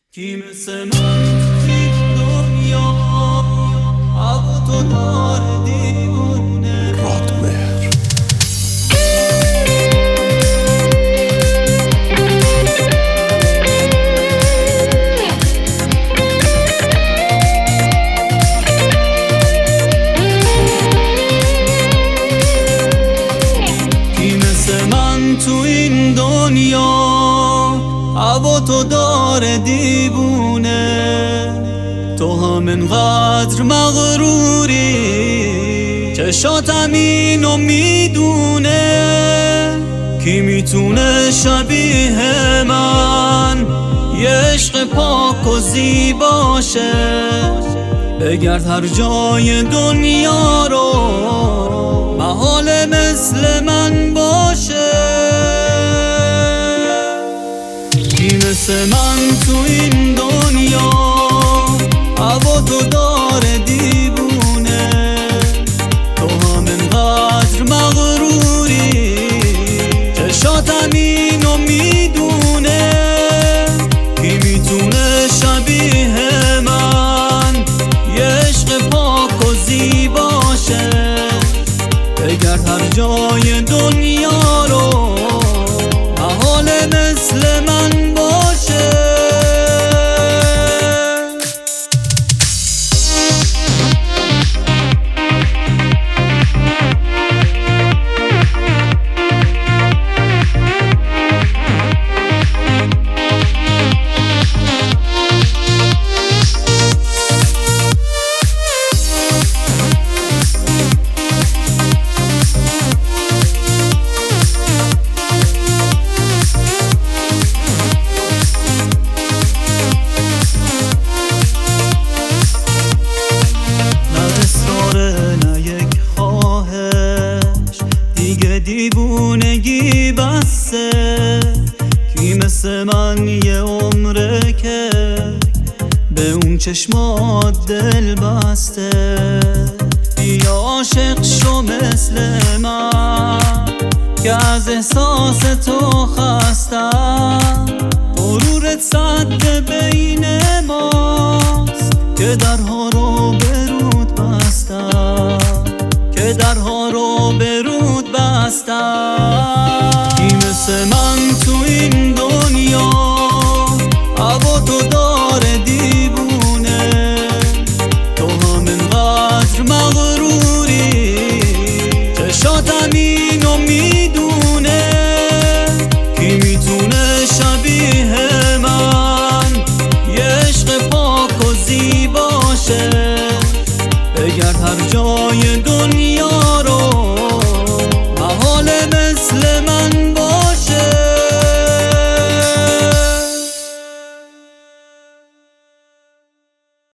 کی مثل من توی دنیا هوا تو داره دیوونه رادمهر کی مثل من تو این دنیا هوا تو داره دیوونه تو هم انقدر مغروری چشاتم اینو میدونه کی میتونه شبیه من یه عشق پاک و زیباشه بگرد هر جای دنیا رو محال مثل من باشه کی مثل من تو این دنیا هوا تو داره دیوونه تو هم انقدر مغروری چشاتم اینو میدونه کی میتونه شبیه من یه عشق پاک و زیباشه بگرد هر جای دنیا رو محال مثل من باشه دیوونگی بسته کی مثل من یه عمره که به اون چشمات دل بسته بیا عاشق شو مثل من که از احساس تو خستم غرورت سد بین ماست که درها رو به رود بستم که درها رو به رود بستم کی مثل من تو این دنیا هوا تو داره دیوونه تو هم انقدر مغروری چشاتم اینو میدونه کی میتونه شبیه من یه عشق پاک و زیباشه بگرد هر جای دنیا